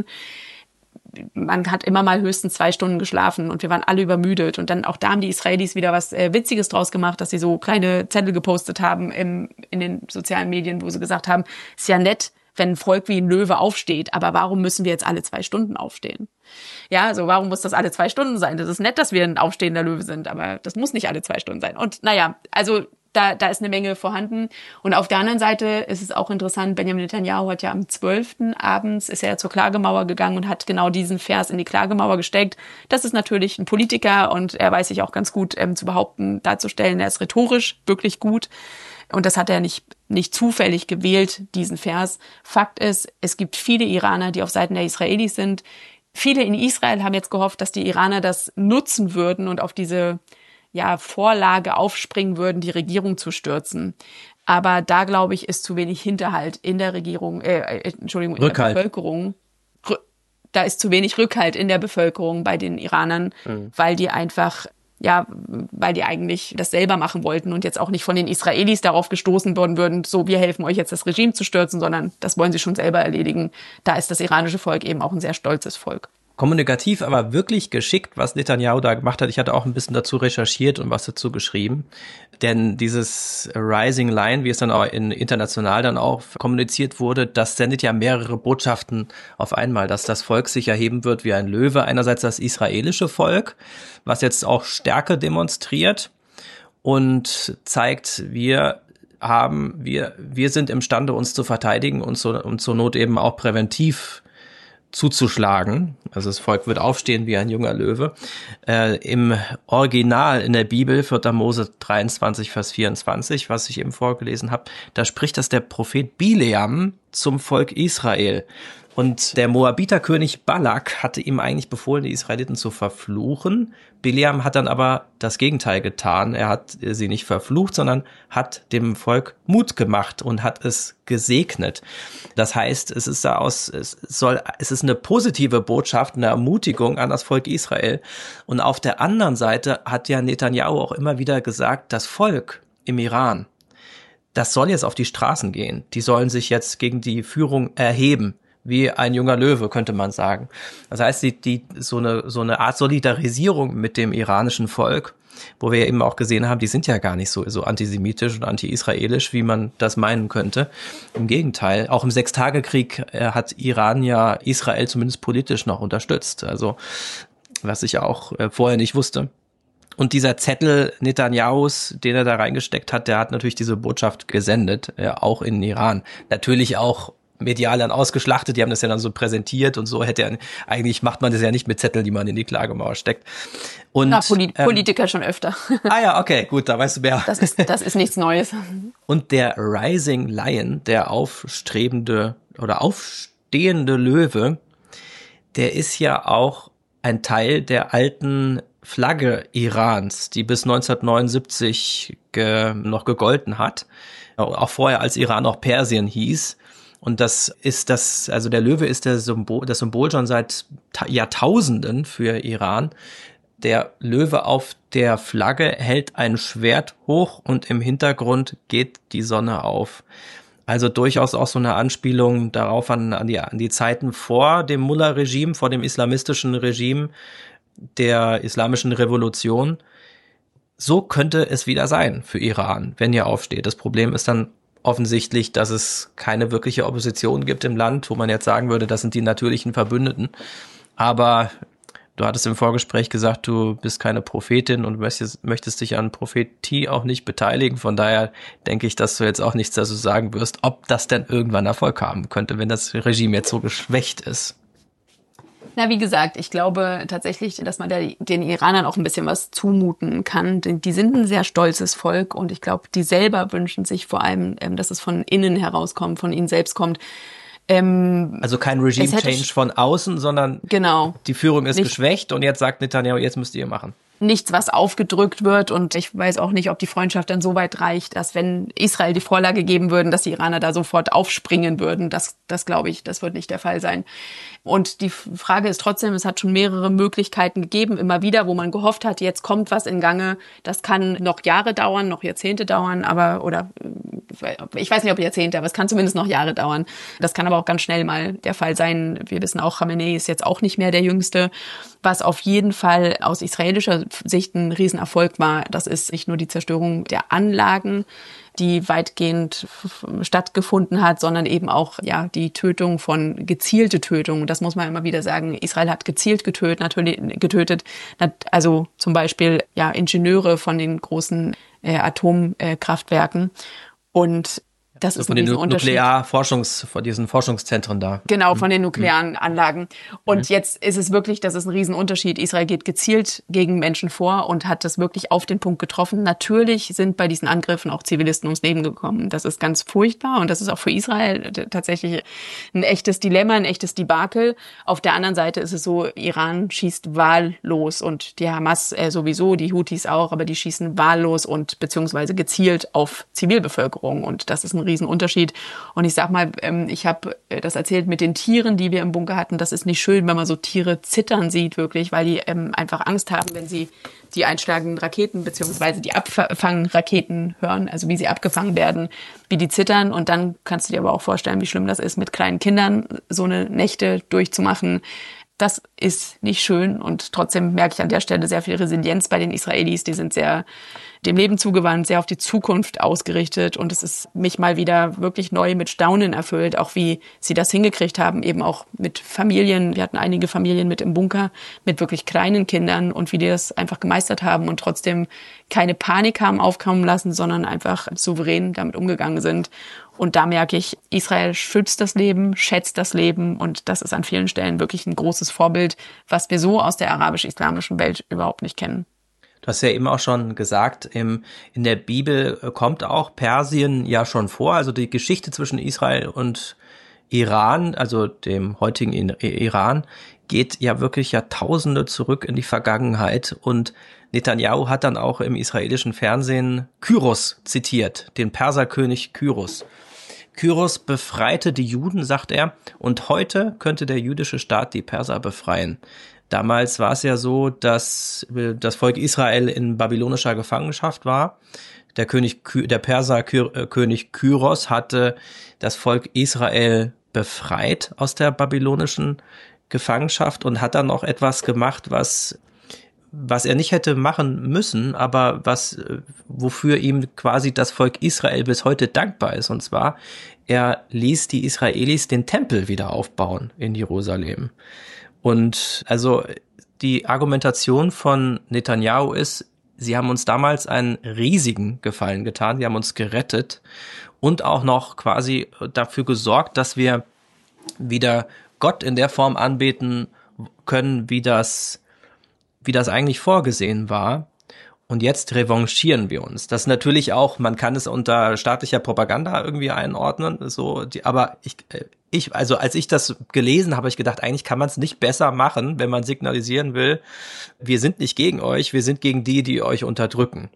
S2: Man hat immer mal höchstens zwei Stunden geschlafen und wir waren alle übermüdet. Und dann auch da haben die Israelis wieder was äh, Witziges draus gemacht, dass sie so kleine Zettel gepostet haben im, in den sozialen Medien, wo sie gesagt haben, ist ja nett, wenn ein Volk wie ein Löwe aufsteht, aber warum müssen wir jetzt alle zwei Stunden aufstehen? Ja, also warum muss das alle zwei Stunden sein? Das ist nett, dass wir ein aufstehender Löwe sind, aber das muss nicht alle zwei Stunden sein. Und naja, also Da, da ist eine Menge vorhanden. Und auf der anderen Seite ist es auch interessant, Benjamin Netanyahu hat ja am zwölften abends, ist er ja zur Klagemauer gegangen und hat genau diesen Vers in die Klagemauer gesteckt. Das ist natürlich ein Politiker und er weiß sich auch ganz gut ähm, zu behaupten, darzustellen. Er ist rhetorisch wirklich gut. Und das hat er nicht, nicht zufällig gewählt, diesen Vers. Fakt ist, es gibt viele Iraner, die auf Seiten der Israelis sind. Viele in Israel haben jetzt gehofft, dass die Iraner das nutzen würden und auf diese ja, Vorlage aufspringen würden, die Regierung zu stürzen. Aber da, glaube ich, ist zu wenig Hinterhalt in der Regierung, äh, Entschuldigung, in
S1: Rückhalt.
S2: der Bevölkerung. R- da ist zu wenig Rückhalt in der Bevölkerung bei den Iranern, mhm. weil die einfach, ja, weil die eigentlich das selber machen wollten und jetzt auch nicht von den Israelis darauf gestoßen worden würden, so, wir helfen euch jetzt das Regime zu stürzen, sondern das wollen sie schon selber erledigen. Da ist das iranische Volk eben auch ein sehr stolzes Volk.
S1: Kommunikativ, aber wirklich geschickt, was Netanyahu da gemacht hat. Ich hatte auch ein bisschen dazu recherchiert und was dazu geschrieben. Denn dieses Rising Lion, wie es dann auch in, international dann auch kommuniziert wurde, das sendet ja mehrere Botschaften auf einmal, dass das Volk sich erheben wird wie ein Löwe. Einerseits das israelische Volk, was jetzt auch Stärke demonstriert und zeigt, wir haben, wir, wir sind imstande, uns zu verteidigen und, so, und zur Not eben auch präventiv zuzuschlagen. Also das Volk wird aufstehen wie ein junger Löwe. Äh, im Original in der Bibel, vierter Mose dreiundzwanzig, Vers vierundzwanzig, was ich eben vorgelesen habe, da spricht das der Prophet Bileam zum Volk Israel. Und der Moabiterkönig Balak hatte ihm eigentlich befohlen, die Israeliten zu verfluchen. Bileam hat dann aber das Gegenteil getan. Er hat sie nicht verflucht, sondern hat dem Volk Mut gemacht und hat es gesegnet. Das heißt, es ist da aus, es soll, es ist eine positive Botschaft, eine Ermutigung an das Volk Israel. Und auf der anderen Seite hat ja Netanyahu auch immer wieder gesagt, das Volk im Iran, das soll jetzt auf die Straßen gehen. Die sollen sich jetzt gegen die Führung erheben. Wie ein junger Löwe, könnte man sagen. Das heißt, die, die, so eine, so eine Art Solidarisierung mit dem iranischen Volk, wo wir ja eben auch gesehen haben, die sind ja gar nicht so, so antisemitisch und anti-israelisch, wie man das meinen könnte. Im Gegenteil, auch im Sechstagekrieg äh, hat Iran ja Israel zumindest politisch noch unterstützt. Also, was ich auch äh, vorher nicht wusste. Und dieser Zettel Netanyahus, den er da reingesteckt hat, der hat natürlich diese Botschaft gesendet, äh, auch in Iran. Natürlich auch medial dann ausgeschlachtet, die haben das ja dann so präsentiert und so hätte er, eigentlich macht man das ja nicht mit Zetteln, die man in die Klagemauer steckt. Und,
S2: Na, Poli-
S1: ähm,
S2: Politiker schon öfter.
S1: Ah ja, okay, gut, da weißt du mehr.
S2: Das ist, das ist nichts Neues.
S1: Und der Rising Lion, der aufstrebende oder aufstehende Löwe, der ist ja auch ein Teil der alten Flagge Irans, die bis neunzehnhundertneunundsiebzig ge- noch gegolten hat, auch vorher als Iran auch Persien hieß. Und das ist das, also der Löwe ist der Symbol, das Symbol schon seit ta- Jahrtausenden für Iran. Der Löwe auf der Flagge hält ein Schwert hoch und im Hintergrund geht die Sonne auf. Also durchaus auch so eine Anspielung darauf an, an die, an die Zeiten vor dem Mullah-Regime, vor dem islamistischen Regime der islamischen Revolution. So könnte es wieder sein für Iran, wenn ihr aufsteht. Das Problem ist dann offensichtlich, dass es keine wirkliche Opposition gibt im Land, wo man jetzt sagen würde, das sind die natürlichen Verbündeten. Aber Du hattest im Vorgespräch gesagt, du bist keine Prophetin und möchtest, möchtest dich an Prophetie auch nicht beteiligen. Von daher denke ich, dass du jetzt auch nichts dazu sagen wirst, ob das denn irgendwann Erfolg haben könnte, wenn das Regime jetzt so geschwächt ist.
S2: Na, wie gesagt, ich glaube tatsächlich, dass man der, den Iranern auch ein bisschen was zumuten kann. Denn die sind ein sehr stolzes Volk und ich glaube, die selber wünschen sich vor allem, dass es von innen herauskommt, von ihnen selbst kommt. Ähm,
S1: also kein Regime-Change von außen, sondern
S2: genau,
S1: die Führung ist
S2: nicht
S1: geschwächt und jetzt sagt Netanyahu, jetzt müsst ihr machen.
S2: Nichts, was aufgedrückt wird und ich weiß auch nicht, ob die Freundschaft dann so weit reicht, dass wenn Israel die Vorlage geben würden, dass die Iraner da sofort aufspringen würden. Das, das glaube ich, das wird nicht der Fall sein. Und die Frage ist trotzdem, es hat schon mehrere Möglichkeiten gegeben, immer wieder, wo man gehofft hat, jetzt kommt was in Gange. Das kann noch Jahre dauern, noch Jahrzehnte dauern, aber, oder, ich weiß nicht, ob Jahrzehnte, aber es kann zumindest noch Jahre dauern. Das kann aber auch ganz schnell mal der Fall sein. Wir wissen auch, Khamenei ist jetzt auch nicht mehr der Jüngste. Was auf jeden Fall aus israelischer Sicht ein Riesenerfolg war, das ist nicht nur die Zerstörung der Anlagen, die weitgehend stattgefunden hat, sondern eben auch ja die Tötung von gezielte Tötung. Das muss man immer wieder sagen. Israel hat gezielt getötet, natürlich getötet. Also zum Beispiel ja Ingenieure von den großen äh, Atomkraftwerken. Und das
S1: so
S2: ist
S1: von
S2: ein
S1: den
S2: Unterschied.
S1: Nuklearforschungs, von diesen Forschungszentren da.
S2: Genau, von den nuklearen Anlagen. Und
S1: Mhm.
S2: jetzt ist es wirklich, das ist ein Riesenunterschied. Israel geht gezielt gegen Menschen vor und hat das wirklich auf den Punkt getroffen. Natürlich sind bei diesen Angriffen auch Zivilisten ums Leben gekommen. Das ist ganz furchtbar und das ist auch für Israel tatsächlich ein echtes Dilemma, ein echtes Debakel. Auf der anderen Seite ist es so, Iran schießt wahllos und die Hamas äh, sowieso, die Houthis auch, aber die schießen wahllos und beziehungsweise gezielt auf Zivilbevölkerung und das ist ein Riesenunterschied. Und ich sag mal, ich habe das erzählt mit den Tieren, die wir im Bunker hatten. Das ist nicht schön, wenn man so Tiere zittern sieht, wirklich, weil die ähm, einfach Angst haben, wenn sie die einschlagenden Raketen beziehungsweise die Abfangraketen hören, also wie sie abgefangen werden, wie die zittern. Und dann kannst du dir aber auch vorstellen, wie schlimm das ist, mit kleinen Kindern so eine Nächte durchzumachen. Das ist nicht schön und trotzdem merke ich an der Stelle sehr viel Resilienz bei den Israelis. Die sind sehr dem Leben zugewandt, sehr auf die Zukunft ausgerichtet und es ist mich mal wieder wirklich neu mit Staunen erfüllt, auch wie sie das hingekriegt haben, eben auch mit Familien. Wir hatten einige Familien mit im Bunker, mit wirklich kleinen Kindern und wie die das einfach gemeistert haben und trotzdem keine Panik haben aufkommen lassen, sondern einfach souverän damit umgegangen sind. Und da merke ich, Israel schützt das Leben, schätzt das Leben und das ist an vielen Stellen wirklich ein großes Vorbild, was wir so aus der arabisch-islamischen Welt überhaupt nicht kennen.
S1: Du hast ja eben auch schon gesagt, im, in der Bibel kommt auch Persien ja schon vor, also die Geschichte zwischen Israel und Iran, also dem heutigen Iran, geht ja wirklich Jahrtausende zurück in die Vergangenheit und Netanyahu hat dann auch im israelischen Fernsehen Kyros zitiert, den Perserkönig Kyros. Kyros befreite die Juden, sagt er, und heute könnte der jüdische Staat die Perser befreien. Damals war es ja so, dass das Volk Israel in babylonischer Gefangenschaft war. Der König, der Perserkönig Kyros hatte das Volk Israel befreit aus der babylonischen Gefangenschaft und hat dann auch etwas gemacht, was was er nicht hätte machen müssen, aber was wofür ihm quasi das Volk Israel bis heute dankbar ist. Und zwar, er ließ die Israelis den Tempel wieder aufbauen in Jerusalem. Und also die Argumentation von Netanyahu ist, sie haben uns damals einen riesigen Gefallen getan, sie haben uns gerettet und auch noch quasi dafür gesorgt, dass wir wieder Gott in der Form anbeten können, wie das, wie das eigentlich vorgesehen war. Und jetzt revanchieren wir uns. Das natürlich auch, man kann es unter staatlicher Propaganda irgendwie einordnen, so, die, aber ich, ich, also als ich das gelesen habe, habe ich gedacht, eigentlich kann man es nicht besser machen, wenn man signalisieren will, wir sind nicht gegen euch, wir sind gegen die, die euch unterdrücken.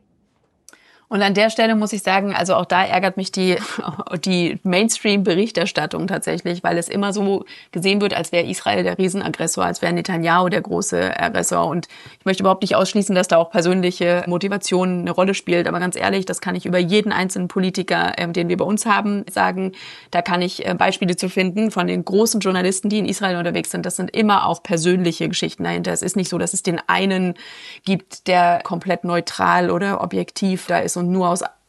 S2: Und an der Stelle muss ich sagen, also auch da ärgert mich die, die Mainstream-Berichterstattung tatsächlich, weil es immer so gesehen wird, als wäre Israel der Riesenaggressor, als wäre Netanyahu der große Aggressor. Und ich möchte überhaupt nicht ausschließen, dass da auch persönliche Motivation eine Rolle spielt. Aber ganz ehrlich, das kann ich über jeden einzelnen Politiker, äh, den wir bei uns haben, sagen. Da kann ich äh, Beispiele zu finden von den großen Journalisten, die in Israel unterwegs sind. Das sind immer auch persönliche Geschichten dahinter. Es ist nicht so, dass es den einen gibt, der komplett neutral oder objektiv da ist und nur aus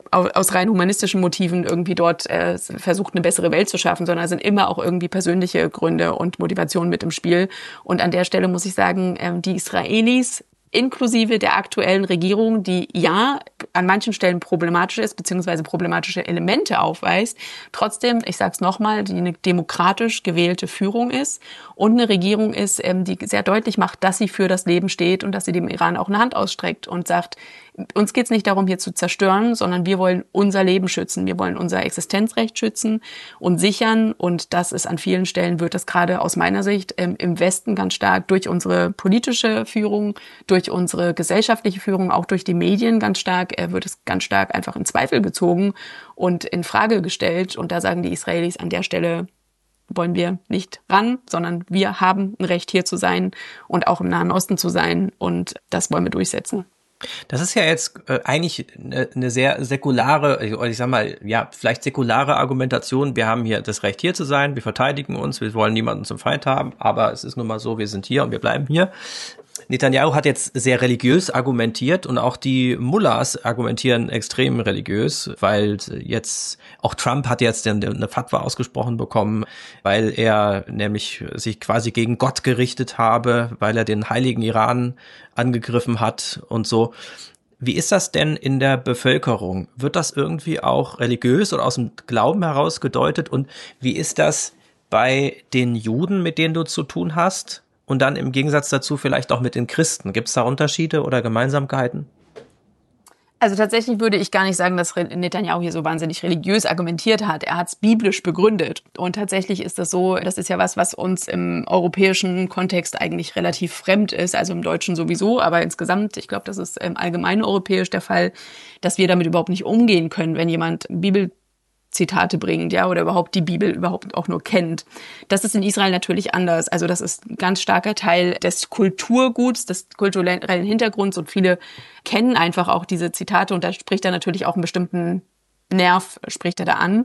S2: aus rein humanistischen Motiven irgendwie dort äh, versucht, eine bessere Welt zu schaffen, sondern es sind immer auch irgendwie persönliche Gründe und Motivationen mit im Spiel. Und an der Stelle muss ich sagen, ähm, die Israelis inklusive der aktuellen Regierung, die ja an manchen Stellen problematisch ist, beziehungsweise problematische Elemente aufweist, trotzdem, ich sage es nochmal, die eine demokratisch gewählte Führung ist und eine Regierung ist, die sehr deutlich macht, dass sie für das Leben steht und dass sie dem Iran auch eine Hand ausstreckt und sagt, uns geht es nicht darum, hier zu zerstören, sondern wir wollen unser Leben schützen. Wir wollen unser Existenzrecht schützen und sichern. Und das ist an vielen Stellen, wird das gerade aus meiner Sicht ähm, im Westen ganz stark durch unsere politische Führung, durch unsere gesellschaftliche Führung, auch durch die Medien ganz stark, äh, wird es ganz stark einfach in Zweifel gezogen und in Frage gestellt. Und da sagen die Israelis an der Stelle, wollen wir nicht ran, sondern wir haben ein Recht, hier zu sein und auch im Nahen Osten zu sein. Und das wollen wir durchsetzen.
S1: Das ist ja jetzt äh, eigentlich eine, eine sehr säkulare, oder ich sag mal, ja, vielleicht säkulare Argumentation. Wir haben hier das Recht, hier zu sein, wir verteidigen uns, wir wollen niemanden zum Feind haben, aber es ist nun mal so, wir sind hier und wir bleiben hier. Netanyahu hat jetzt sehr religiös argumentiert und auch die Mullahs argumentieren extrem religiös, weil jetzt, auch Trump hat jetzt eine Fatwa ausgesprochen bekommen, weil er nämlich sich quasi gegen Gott gerichtet habe, weil er den heiligen Iran angegriffen hat und so. Wie ist das denn in der Bevölkerung? Wird das irgendwie auch religiös oder aus dem Glauben heraus gedeutet? Und wie ist das bei den Juden, mit denen du zu tun hast? Und dann im Gegensatz dazu vielleicht auch mit den Christen. Gibt es da Unterschiede oder Gemeinsamkeiten?
S2: Also tatsächlich würde ich gar nicht sagen, dass Netanyahu hier so wahnsinnig religiös argumentiert hat. Er hat es biblisch begründet. Und tatsächlich ist das so, das ist ja was, was uns im europäischen Kontext eigentlich relativ fremd ist, also im Deutschen sowieso, aber insgesamt, ich glaube, das ist im allgemeinen europäisch der Fall, dass wir damit überhaupt nicht umgehen können, wenn jemand Bibel Zitate bringt, ja, oder überhaupt die Bibel überhaupt auch nur kennt. Das ist in Israel natürlich anders. Also das ist ein ganz starker Teil des Kulturguts, des kulturellen Hintergrunds und viele kennen einfach auch diese Zitate und da spricht er natürlich auch einen bestimmten Nerv, spricht er da an.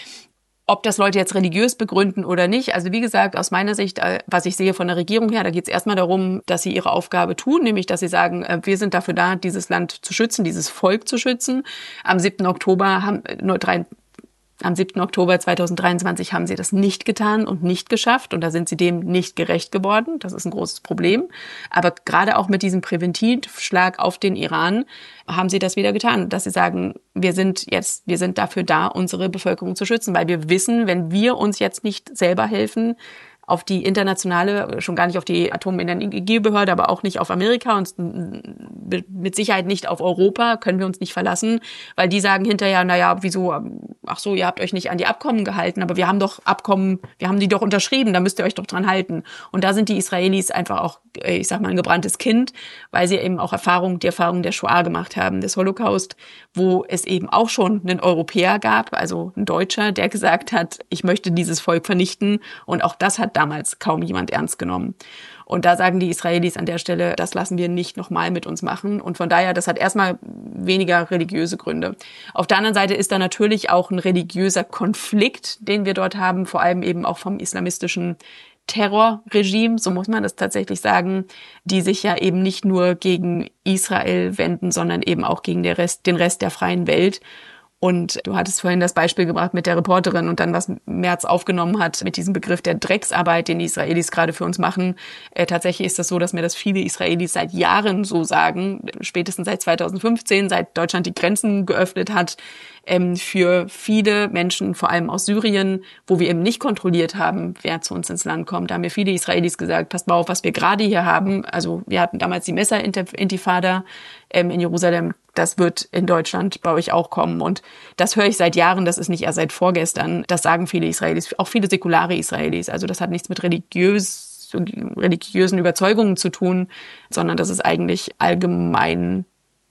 S2: Ob das Leute jetzt religiös begründen oder nicht, also wie gesagt, aus meiner Sicht, was ich sehe von der Regierung her, da geht es erstmal darum, dass sie ihre Aufgabe tun, nämlich dass sie sagen, wir sind dafür da, dieses Land zu schützen, dieses Volk zu schützen. Am siebten Oktober haben nur drei Am siebten Oktober zweitausenddreiundzwanzig haben sie das nicht getan und nicht geschafft und da sind sie dem nicht gerecht geworden. Das ist ein großes Problem. Aber gerade auch mit diesem Präventivschlag auf den Iran haben sie das wieder getan, dass sie sagen, wir sind jetzt, wir sind dafür da, unsere Bevölkerung zu schützen, weil wir wissen, wenn wir uns jetzt nicht selber helfen, auf die internationale, schon gar nicht auf die Atomenergiebehörde, aber auch nicht auf Amerika und mit Sicherheit nicht auf Europa, können wir uns nicht verlassen, weil die sagen hinterher, naja, wieso, ach so, ihr habt euch nicht an die Abkommen gehalten, aber wir haben doch Abkommen, wir haben die doch unterschrieben, da müsst ihr euch doch dran halten. Und da sind die Israelis einfach auch, ich sag mal, ein gebranntes Kind, weil sie eben auch Erfahrung, die Erfahrung der Shoah gemacht haben, des Holocaust, wo es eben auch schon einen Europäer gab, also ein Deutscher, der gesagt hat, ich möchte dieses Volk vernichten und auch das hat damals kaum jemand ernst genommen. Und da sagen die Israelis an der Stelle, das lassen wir nicht nochmal mit uns machen. Und von daher, das hat erstmal weniger religiöse Gründe. Auf der anderen Seite ist da natürlich auch ein religiöser Konflikt, den wir dort haben, vor allem eben auch vom islamistischen Terrorregime, so muss man das tatsächlich sagen, die sich ja eben nicht nur gegen Israel wenden, sondern eben auch gegen den Rest, den Rest der freien Welt. Und du hattest vorhin das Beispiel gebracht mit der Reporterin und dann, was Merz aufgenommen hat mit diesem Begriff der Drecksarbeit, den die Israelis gerade für uns machen. Äh, tatsächlich ist das so, dass mir das viele Israelis seit Jahren so sagen, spätestens seit zweitausendfünfzehn, seit Deutschland die Grenzen geöffnet hat, ähm, für viele Menschen, vor allem aus Syrien, wo wir eben nicht kontrolliert haben, wer zu uns ins Land kommt. Da haben mir viele Israelis gesagt, passt mal auf, was wir gerade hier haben. Also wir hatten damals die Messer-Intifada ähm, in Jerusalem. Das wird in Deutschland bei euch auch kommen. Und das höre ich seit Jahren, das ist nicht erst seit vorgestern. Das sagen viele Israelis, auch viele säkulare Israelis. Also das hat nichts mit religiös, religiösen Überzeugungen zu tun, sondern das ist eigentlich allgemein,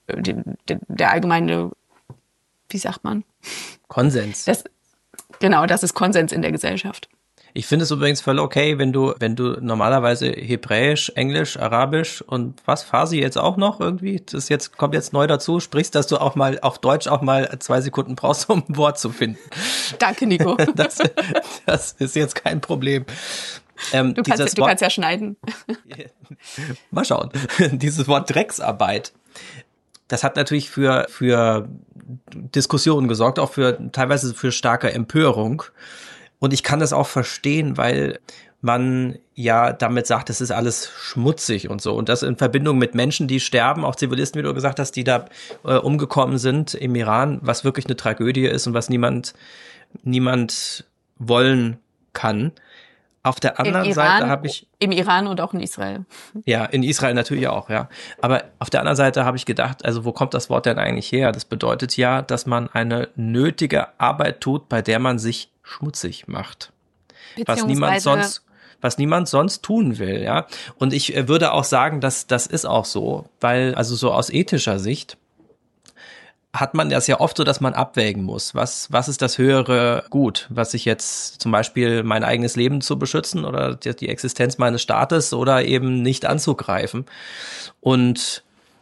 S2: der allgemeine, wie sagt man?
S1: Konsens.
S2: Das, genau, das ist Konsens in der Gesellschaft.
S1: Ich finde es übrigens voll okay, wenn du, wenn du normalerweise Hebräisch, Englisch, Arabisch und was, Farsi jetzt auch noch irgendwie, das jetzt kommt jetzt neu dazu, sprichst, dass du auch mal auf Deutsch auch mal zwei Sekunden brauchst, um ein Wort zu finden.
S2: Danke, Nico.
S1: Das, das ist jetzt kein Problem.
S2: Ähm, du, kannst, du Wort, kannst ja schneiden.
S1: Mal schauen. Dieses Wort Drecksarbeit. das hat natürlich für, für Diskussionen gesorgt, auch für teilweise für starke Empörung. Und ich kann das auch verstehen, weil man ja damit sagt, es ist alles schmutzig und so. Und das in Verbindung mit Menschen, die sterben, auch Zivilisten, wie du gesagt hast, die da äh, umgekommen sind im Iran, was wirklich eine Tragödie ist und was niemand, niemand wollen kann. Auf der anderen
S2: Iran,
S1: Seite habe ich...
S2: Im Iran und auch in Israel.
S1: Ja, in Israel natürlich auch, ja. Aber auf der anderen Seite habe ich gedacht, also wo kommt das Wort denn eigentlich her? Das bedeutet ja, dass man eine nötige Arbeit tut, bei der man sich schmutzig macht. Was niemand sonst... was niemand sonst tun will, ja. Und ich äh, würde auch sagen, dass das ist auch so, weil, also so aus ethischer Sicht hat man das ja oft so, dass man abwägen muss. Was, was ist das höhere Gut? Was ich jetzt zum Beispiel mein eigenes Leben zu beschützen oder die, die Existenz meines Staates oder eben nicht anzugreifen. Und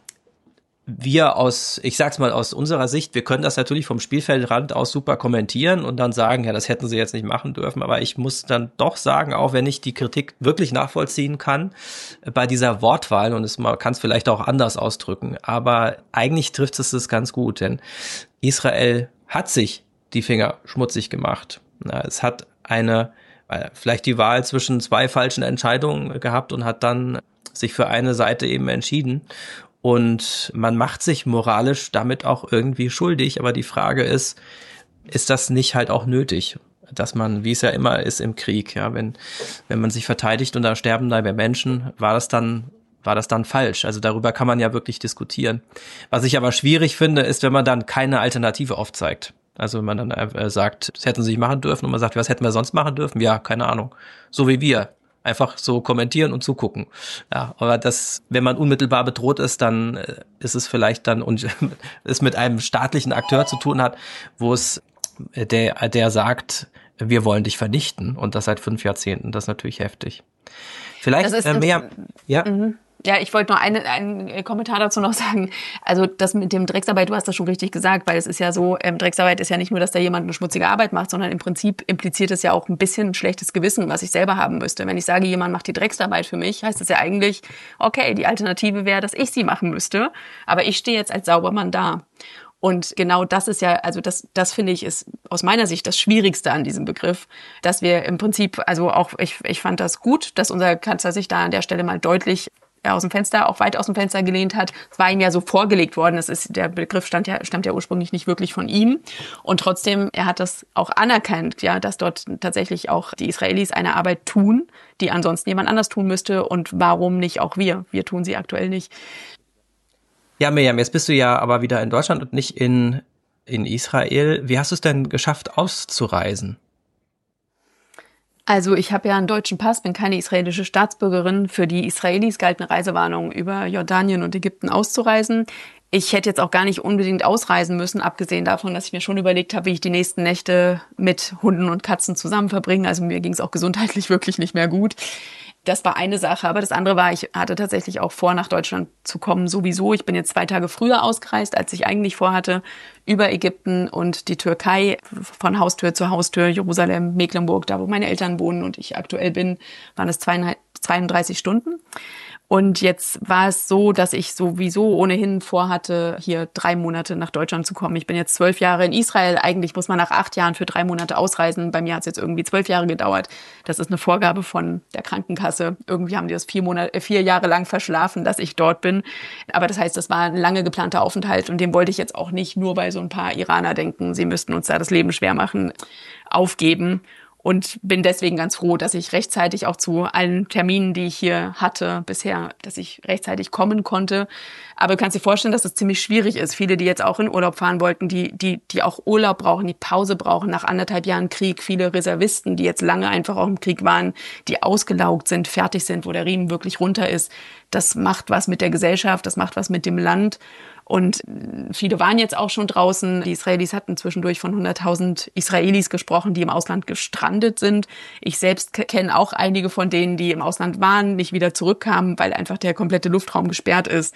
S1: wir aus, ich sag's mal aus unserer Sicht, wir können das natürlich vom Spielfeldrand aus super kommentieren und dann sagen, ja, das hätten sie jetzt nicht machen dürfen, aber ich muss dann doch sagen, auch wenn ich die Kritik wirklich nachvollziehen kann, bei dieser Wortwahl, und es, man kann es vielleicht auch anders ausdrücken, aber eigentlich trifft es es ganz gut, denn Israel hat sich die Finger schmutzig gemacht. Na, es hat eine, vielleicht die Wahl zwischen zwei falschen Entscheidungen gehabt und hat dann sich für eine Seite eben entschieden. Und man macht sich moralisch damit auch irgendwie schuldig. Aber die Frage ist, ist das nicht halt auch nötig? Dass man, wie es ja immer ist im Krieg, ja, wenn, wenn man sich verteidigt und da sterben da Menschen, war das dann, war das dann falsch? Also darüber kann man ja wirklich diskutieren. Was ich aber schwierig finde, ist, wenn man dann keine Alternative aufzeigt. Also wenn man dann äh, sagt, das hätten sie nicht machen dürfen und man sagt, was hätten wir sonst machen dürfen? Ja, keine Ahnung. So wie wir. Einfach so kommentieren und zugucken. Ja, aber das, wenn man unmittelbar bedroht ist, dann ist es vielleicht dann und es mit einem staatlichen Akteur zu tun hat, wo es der, der sagt, wir wollen dich vernichten und das seit fünf Jahrzehnten. Das ist natürlich heftig. Vielleicht äh, mehr, ja.
S2: Mhm. Ja, ich wollte nur eine, einen Kommentar dazu noch sagen. Also das mit dem Drecksarbeit, du hast das schon richtig gesagt, weil es ist ja so, ähm, Drecksarbeit ist ja nicht nur, dass da jemand eine schmutzige Arbeit macht, sondern im Prinzip impliziert es ja auch ein bisschen ein schlechtes Gewissen, was ich selber haben müsste. Wenn ich sage, jemand macht die Drecksarbeit für mich, heißt das ja eigentlich, okay, die Alternative wäre, dass ich sie machen müsste, aber ich stehe jetzt als Saubermann da. Und genau das ist ja, also das, das finde ich ist aus meiner Sicht das Schwierigste an diesem Begriff, dass wir im Prinzip, also auch, ich, ich fand das gut, dass unser Kanzler sich da an der Stelle mal deutlich aus dem Fenster, auch weit aus dem Fenster gelehnt hat. Es war ihm ja so vorgelegt worden. Das ist, der Begriff stammt ja, stammt ja ursprünglich nicht wirklich von ihm. Und trotzdem, er hat das auch anerkannt, ja, dass dort tatsächlich auch die Israelis eine Arbeit tun, die ansonsten jemand anders tun müsste. Und warum nicht auch wir? Wir tun sie aktuell nicht.
S1: Ja, Mirjam, jetzt bist du ja aber wieder in Deutschland und nicht in, in Israel. Wie hast du es denn geschafft, auszureisen?
S2: Also ich habe ja einen deutschen Pass, bin keine israelische Staatsbürgerin. Für die Israelis galt eine Reisewarnung, über Jordanien und Ägypten auszureisen. Ich hätte jetzt auch gar nicht unbedingt ausreisen müssen, abgesehen davon, dass ich mir schon überlegt habe, wie ich die nächsten Nächte mit Hunden und Katzen zusammen verbringe. Also mir ging es auch gesundheitlich wirklich nicht mehr gut. Das war eine Sache, aber das andere war, ich hatte tatsächlich auch vor, nach Deutschland zu kommen sowieso. Ich bin jetzt zwei Tage früher ausgereist, als ich eigentlich vorhatte, über Ägypten und die Türkei, von Haustür zu Haustür, Jerusalem, Mecklenburg, da wo meine Eltern wohnen und ich aktuell bin, waren es zweiunddreißig Stunden. Und jetzt war es so, dass ich sowieso ohnehin vorhatte, hier drei Monate nach Deutschland zu kommen. Ich bin jetzt zwölf Jahre in Israel. Eigentlich muss man nach acht Jahren für drei Monate ausreisen. Bei mir hat es jetzt irgendwie zwölf Jahre gedauert. Das ist eine Vorgabe von der Krankenkasse. Irgendwie haben die das vier Monate, vier Jahre lang verschlafen, dass ich dort bin. Aber das heißt, das war ein lange geplanter Aufenthalt und dem wollte ich jetzt auch nicht nur, weil so ein paar Iraner denken, sie müssten uns da das Leben schwer machen, aufgeben. Und bin deswegen ganz froh, dass ich rechtzeitig auch zu allen Terminen, die ich hier hatte bisher, dass ich rechtzeitig kommen konnte. Aber du kannst dir vorstellen, dass es ziemlich schwierig ist. Viele, die jetzt auch in Urlaub fahren wollten, die, die, die auch Urlaub brauchen, die Pause brauchen nach anderthalb Jahren Krieg. Viele Reservisten, die jetzt lange einfach auch im Krieg waren, die ausgelaugt sind, fertig sind, wo der Riemen wirklich runter ist. Das macht was mit der Gesellschaft, das macht was mit dem Land. Und viele waren jetzt auch schon draußen. Die Israelis hatten zwischendurch von hunderttausend Israelis gesprochen, die im Ausland gestrandet sind. Ich selbst kenne auch einige von denen, die im Ausland waren, nicht wieder zurückkamen, weil einfach der komplette Luftraum gesperrt ist.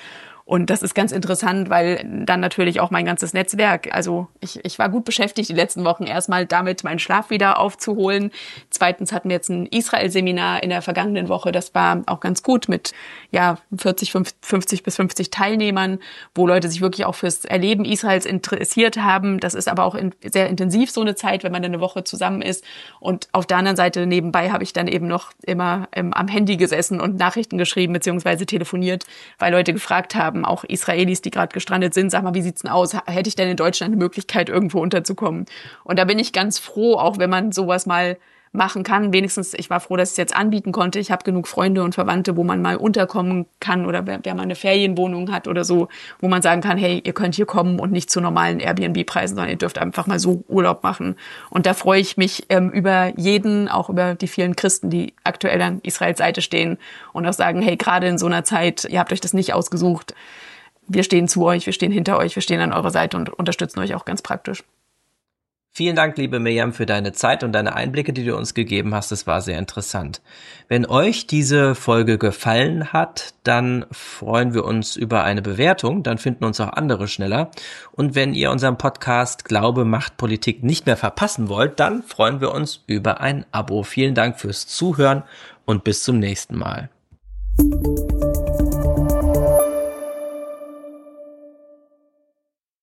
S2: Und das ist ganz interessant, weil dann natürlich auch mein ganzes Netzwerk, also ich, ich war gut beschäftigt die letzten Wochen erstmal damit, meinen Schlaf wieder aufzuholen. Zweitens hatten wir jetzt ein Israel-Seminar in der vergangenen Woche. Das war auch ganz gut mit ja vierzig, fünfzig bis fünfzig Teilnehmern, wo Leute sich wirklich auch fürs Erleben Israels interessiert haben. Das ist aber auch in, sehr intensiv so eine Zeit, wenn man dann eine Woche zusammen ist. Und auf der anderen Seite nebenbei habe ich dann eben noch immer ähm, am Handy gesessen und Nachrichten geschrieben beziehungsweise telefoniert, weil Leute gefragt haben, auch Israelis, die gerade gestrandet sind, sag mal, wie sieht's denn aus? Hätte ich denn in Deutschland eine Möglichkeit, irgendwo unterzukommen? Und da bin ich ganz froh, auch wenn man sowas mal machen kann. Wenigstens, ich war froh, dass ich es jetzt anbieten konnte. Ich habe genug Freunde und Verwandte, wo man mal unterkommen kann oder wer, wer mal eine Ferienwohnung hat oder so, wo man sagen kann, hey, ihr könnt hier kommen und nicht zu normalen Airbnb-Preisen, sondern ihr dürft einfach mal so Urlaub machen. Und da freue ich mich ähm, über jeden, auch über die vielen Christen, die aktuell an Israels Seite stehen und auch sagen, hey, gerade in so einer Zeit, ihr habt euch das nicht ausgesucht. Wir stehen zu euch, wir stehen hinter euch, wir stehen an eurer Seite und unterstützen euch auch ganz praktisch.
S1: Vielen Dank, liebe Mirjam, für deine Zeit und deine Einblicke, die du uns gegeben hast. Es war sehr interessant. Wenn euch diese Folge gefallen hat, dann freuen wir uns über eine Bewertung. Dann finden uns auch andere schneller. Und wenn ihr unseren Podcast Glaube macht Politik nicht mehr verpassen wollt, dann freuen wir uns über ein Abo. Vielen Dank fürs Zuhören und bis zum nächsten Mal.